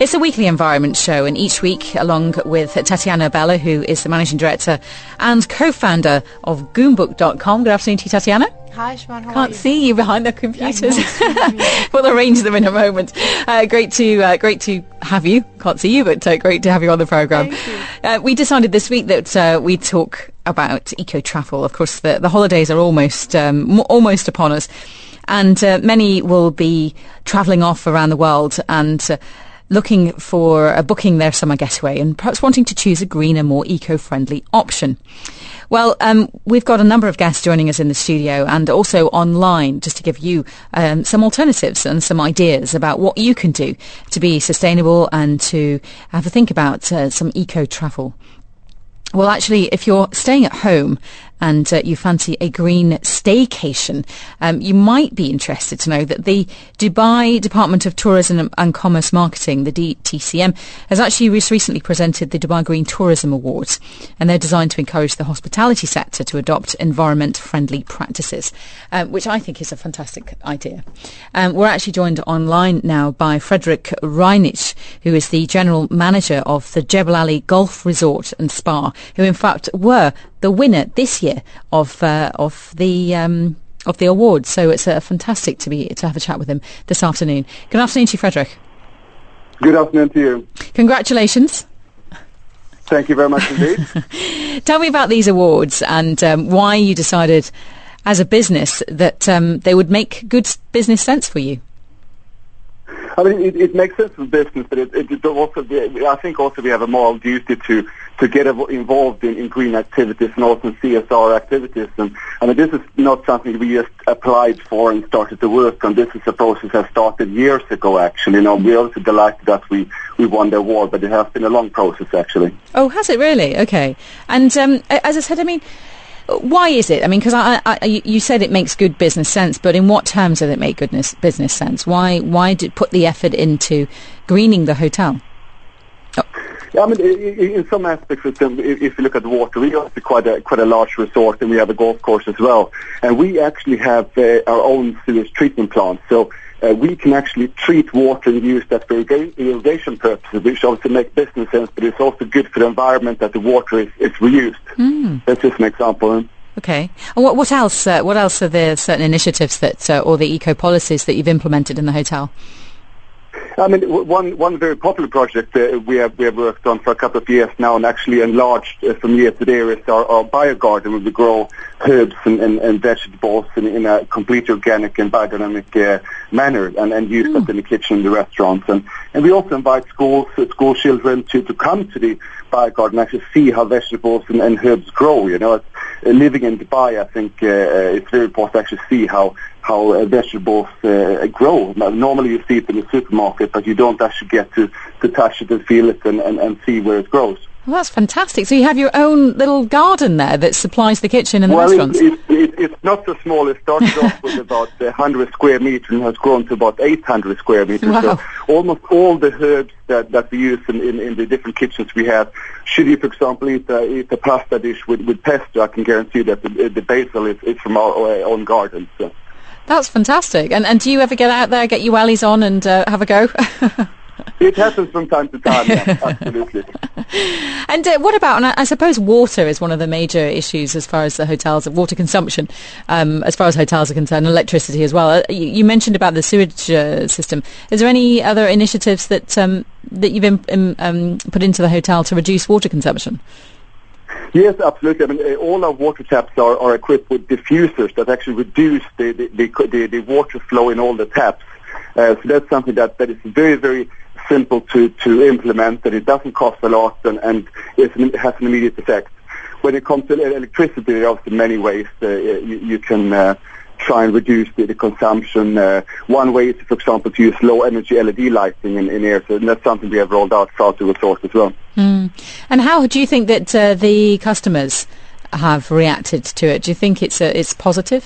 It's a weekly environment show, and each week, along with Tatiana Bella, who is the managing director and co-founder of Goonbook.com. Good afternoon to you, Tatiana. Hi, Siobhan. How are you? Can't see you behind the computers. We'll arrange them in a moment. Great to have you. Can't see you, but great to have you on the programme. Thank you. We decided this week that we'd talk about eco-travel. Of course, the holidays are almost upon us, and many will be travelling off around the world and looking for booking their summer getaway and perhaps wanting to choose a greener, more eco-friendly option. Well, we've got a number of guests joining us in the studio and also online just to give you some alternatives and some ideas about what you can do to be sustainable and to have a think about some eco-travel. Well, actually, if you're staying at home and you fancy a green staycation, you might be interested to know that the Dubai Department of Tourism and Commerce Marketing, the DTCM, has actually recently presented the Dubai Green Tourism Awards, and they're designed to encourage the hospitality sector to adopt environment-friendly practices, which I think is a fantastic idea. We're actually joined online now by Frederick Reinich, who is the General Manager of the Jebel Ali Golf Resort and Spa, who in fact were the winner this year of the awards. So it's fantastic to have a chat with him this afternoon. Good afternoon to you, Frederick. Good afternoon to you. Congratulations. Thank you very much indeed. Tell me about these awards and why you decided as a business that they would make good business sense for you. I mean, it makes sense for business, but it also, I think also we have a moral duty to get involved in green activities and also CSR activities. And I mean, this is not something we just applied for and started to work on. This is a process that started years ago, actually. You know, we're also delighted that we won the award, but it has been a long process, actually. Oh, has it really? Okay. And as I said, I mean, why is it? I mean, because you said it makes good business sense, but in what terms does it make business sense? Why did put the effort into greening the hotel? Oh. Yeah, I mean, in some aspects, if you look at the water, we have quite a large resort, and we have a golf course as well. And we actually have our own sewage treatment plant, so we can actually treat water and use that for irrigation purposes, which obviously makes business sense, but it's also good for the environment that the water is reused. That's just an example. Okay. And what else? What else are there certain initiatives that, or the eco policies that you've implemented in the hotel? I mean, one very popular project we have worked on for a couple of years now and actually enlarged from year to year is our biogarden, where we grow herbs and vegetables in a completely organic and biodynamic manner and use that in the kitchen in the restaurants. And we also invite school children to come to the biogarden and actually see how vegetables and herbs grow. You know, living in Dubai, I think it's very important to actually see how vegetables grow. Normally you see it in the supermarket, but you don't actually get to touch it and feel it and see where it grows. Well, that's fantastic. So you have your own little garden there that supplies the kitchen and the restaurants? It's not so small. It started off with about 100 square meters and has grown to about 800 square meters. Wow. So almost all the herbs that we use in the different kitchens we have. Should you, for example, eat a pasta dish with pesto, I can guarantee that the basil is from our own garden. So. That's fantastic. And do you ever get out there, get your wellies on and have a go? It happens from time to time, yeah, absolutely. And what about, and I suppose water is one of the major issues as far as the hotels, water consumption, as far as hotels are concerned, electricity as well. You mentioned about the sewage system. Is there any other initiatives that you've put into the hotel to reduce water consumption? Yes, absolutely. I mean, all our water taps are equipped with diffusers that actually reduce the water flow in all the taps. So that's something that is very, very simple to implement, and it doesn't cost a lot, and it has an immediate effect. When it comes to electricity, there are also many ways you can try and reduce the consumption. One way is, for example, to use low-energy LED lighting in areas, and that's something we have rolled out throughout the resort as well. And how do you think that the customers have reacted to it? Do you think it's positive?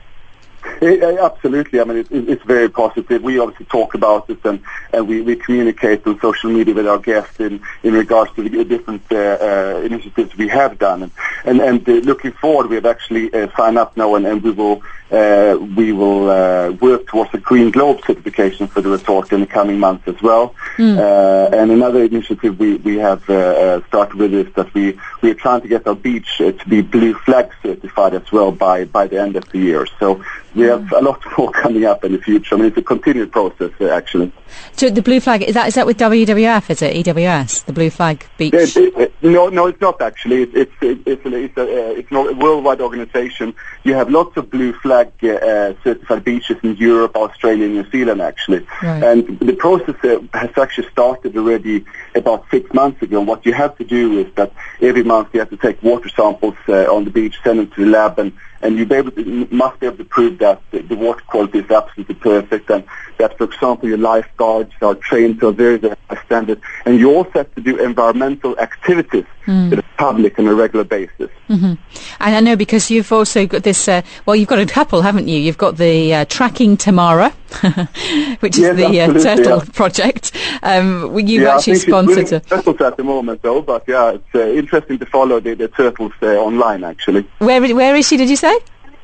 Absolutely. I mean, it's very positive. We obviously talk about it and we communicate on social media with our guests in regards to the different initiatives we have done. And looking forward, we have actually signed up now and we will we will work towards a Green Globe certification for the resort in the coming months as well. And another initiative we have started with is that we are trying to get our beach to be Blue Flag certified as well by the end of the year. So we have a lot more coming up in the future. I mean, it's a continued process, actually. So the Blue Flag, is that with WWF, is it? EWS, the Blue Flag Beach? No, it's not actually. It's not a worldwide organization. You have lots of Blue Flag certified beaches in Europe, Australia, and New Zealand, actually. Right. And the process has actually started already about 6 months ago. What you have to do is that every month you have to take water samples on the beach, send them to the lab, and you must be able to prove that the water quality is absolutely perfect, and that, for example, your lifeguards are trained to a very, very high standard. And you also have to do environmental activities to the public on a regular basis. And I know because you've also got this, you've got a couple, haven't you? You've got the Tracking Tamara, which is the turtle project. You've actually sponsored it. Turtles at the moment, though, but it's interesting to follow the turtles online, actually. Where is she, did you say?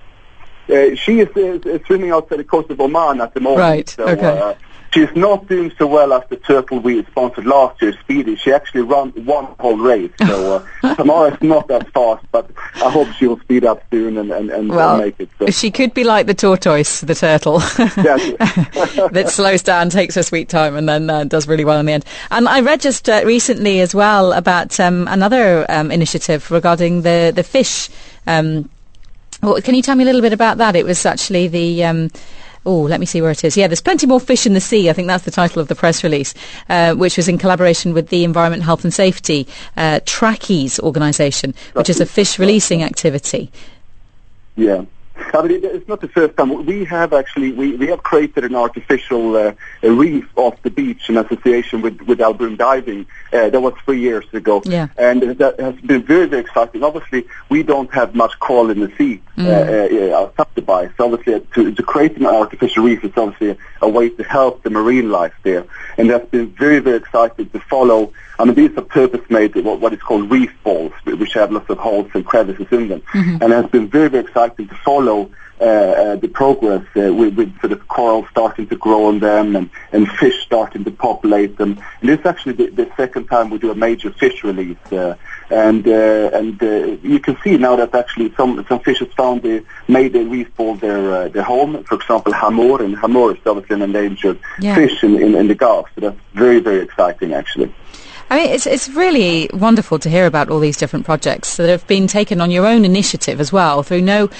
She is swimming outside the coast of Oman at the moment. Right, so, okay. She's not doing so well as the turtle we sponsored last year, Speedy. She actually ran one whole race. So Tamara is not that fast, but I hope she'll speed up soon and make it. So. She could be like the tortoise, the turtle, that slows down, takes her sweet time, and then does really well in the end. And I read just recently as well about another initiative regarding the fish. Can you tell me a little bit about that? It was actually the... let me see where it is. Yeah, there's plenty more fish in the sea. I think that's the title of the press release, which was in collaboration with the Environment, Health and Safety Trackies organisation, which is a fish releasing activity. Yeah. I mean, it's not the first time. We have actually we have created an artificial reef off the beach in association with Albrun Diving. That was 3 years ago, and that has been very, very exciting. Obviously, we don't have much coral in the sea outside Dubai, so obviously to create an artificial reef is obviously a way to help the marine life there, and that's been very, very exciting to follow. I mean, these are purpose-made, what is called reef balls, which have lots of holes and crevices in them. And it has been very, very exciting to follow the progress with sort of coral starting to grow on them and fish starting to populate them. And this is actually the second time we do a major fish release. And you can see now that actually some fish have made the reef ball their home. For example, hamor, and hamor is obviously an endangered fish in the Gulf. So that's very, very exciting, actually. I mean, it's really wonderful to hear about all these different projects that have been taken on your own initiative as well, through no,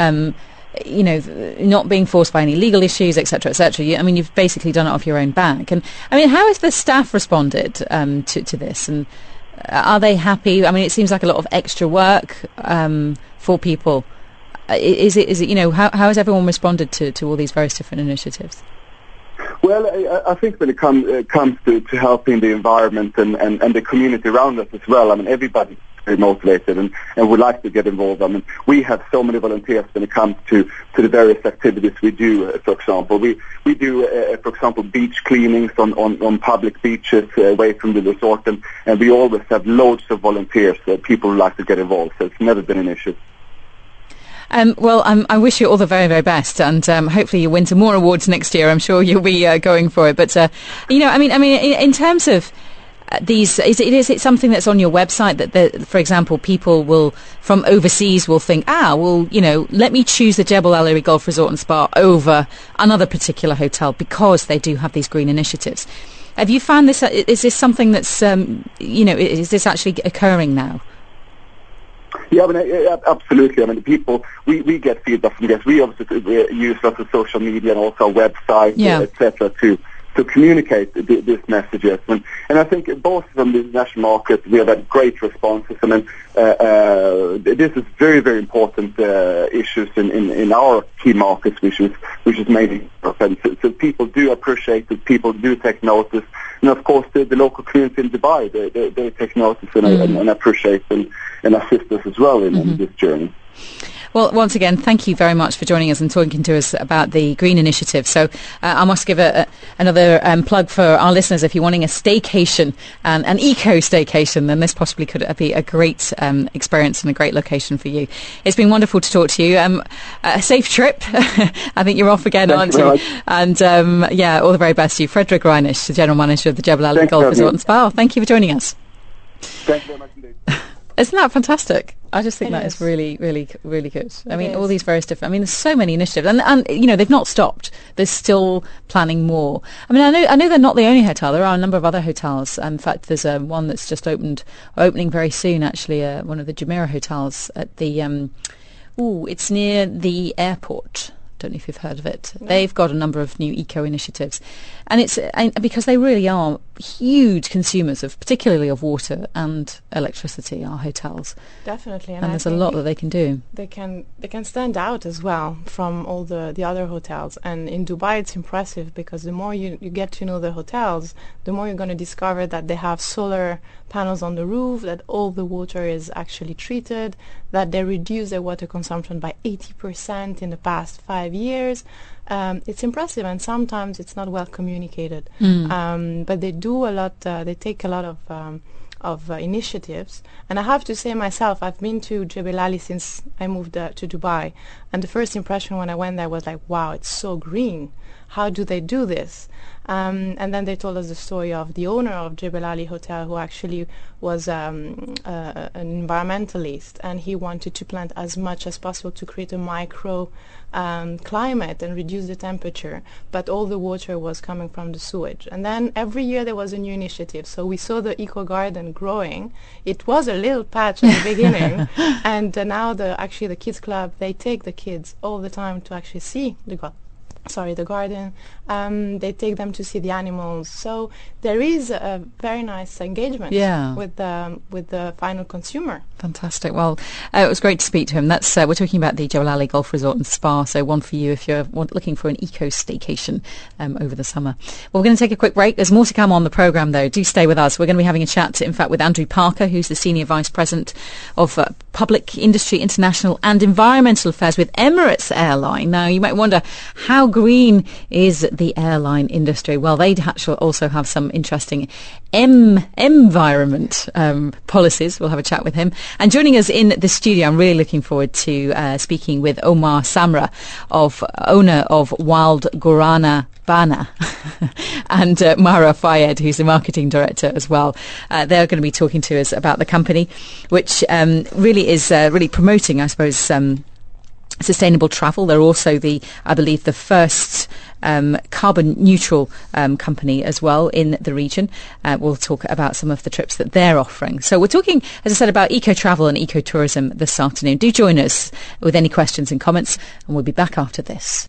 not being forced by any legal issues, etc., etc. I mean, you've basically done it off your own back. And I mean, how has the staff responded to this? And are they happy? I mean, it seems like a lot of extra work for people. Is it? How has everyone responded to all these various different initiatives? Well, I think when it comes to helping the environment and the community around us as well, I mean, everybody's very motivated and would like to get involved. I mean, we have so many volunteers when it comes to the various activities we do. For example, we do, for example, beach cleanings on public beaches away from the resort, and we always have loads of volunteers, people who like to get involved, so it's never been an issue. I wish you all the very, very best, and hopefully you win some more awards next year. I'm sure you'll be going for it. But in terms of these, is it something that's on your website that, for example, people from overseas will think, let me choose the Jebel Ali Iri Golf Resort and Spa over another particular hotel because they do have these green initiatives. Have you found this? Is this something that's is this actually occurring now? Yeah, I mean, absolutely. I mean, people, we get feedback from guests. We obviously use lots of social media and also our website, etc., to communicate these messages. And I think both from the international market, we have had great responses. I mean, this is very, very important issues in our key markets, which is mainly Europe. So people do appreciate it. People do take notice. And of course, the local community in Dubai, they take notice and appreciate and assist us as well in this journey. Well, once again, thank you very much for joining us and talking to us about the Green Initiative. So I must give another plug for our listeners. If you're wanting a staycation, an eco-staycation, then this possibly could be a great experience and a great location for you. It's been wonderful to talk to you. A safe trip. I think you're off again, aren't you? And all the very best to you. Frederick Reinisch, the General Manager of the Jebel Ali Golf Resort and Spa. Thank you for joining us. Thank you very much indeed. Isn't that fantastic? I just think that is really, really, really good. I mean, all these various different. I mean, there's so many initiatives, and they've not stopped. They're still planning more. I mean, I know they're not the only hotel. There are a number of other hotels. In fact, there's one that's just opening very soon. Actually, one of the Jumeirah hotels at the. It's near the airport. Don't know if you've heard of it. No. They've got a number of new eco initiatives, and it's because they really are huge consumers of, particularly of water and electricity. Our hotels definitely, and there's a lot that they can do. They can stand out as well from all the other hotels. And in Dubai, it's impressive because the more you get to know the hotels, the more you're going to discover that they have solar panels on the roof, that all the water is actually treated, that they reduce their water consumption by 80% in the past 5 years. It's impressive, and sometimes it's not well communicated. But they do a lot. They take a lot of initiatives. And I have to say myself, I've been to Jebel Ali since I moved to Dubai, and the first impression when I went there was like, wow, it's so green. How do they do this? And then they told us the story of the owner of Jebel Ali Hotel, who actually was an environmentalist, and he wanted to plant as much as possible to create a micro climate and reduce the temperature, but all the water was coming from the sewage. And then every year there was a new initiative. So we saw the eco garden growing. It was a little patch at the beginning, and now the kids club, they take the kids all the time to actually see the garden. They take them to see the animals. So there is a very nice engagement with the final consumer. Fantastic. Well, it was great to speak to him. That's we're talking about the Jebel Ali Golf Resort and Spa. So one for you if you're looking for an eco staycation over the summer. Well, we're going to take a quick break. There's more to come on the programme, though. Do stay with us. We're going to be having a chat, in fact, with Andrew Parker, who's the Senior Vice President of Public Industry, International and Environmental Affairs with Emirates Airline. Now, you might wonder, how green is the airline industry? Well, they also have some interesting environment policies. We'll have a chat with him. And joining us in the studio, I'm really looking forward to speaking with Omar Samra, owner of Wild Guarana Bana, and Mara Fayed, who's the marketing director as well. They're going to be talking to us about the company, which really is really promoting, I suppose, sustainable travel. They're also I believe, the first carbon neutral company as well in the region. We'll talk about some of the trips that they're offering. So we're talking, as I said, about eco travel and eco tourism this afternoon. Do join us with any questions and comments, and we'll be back after this.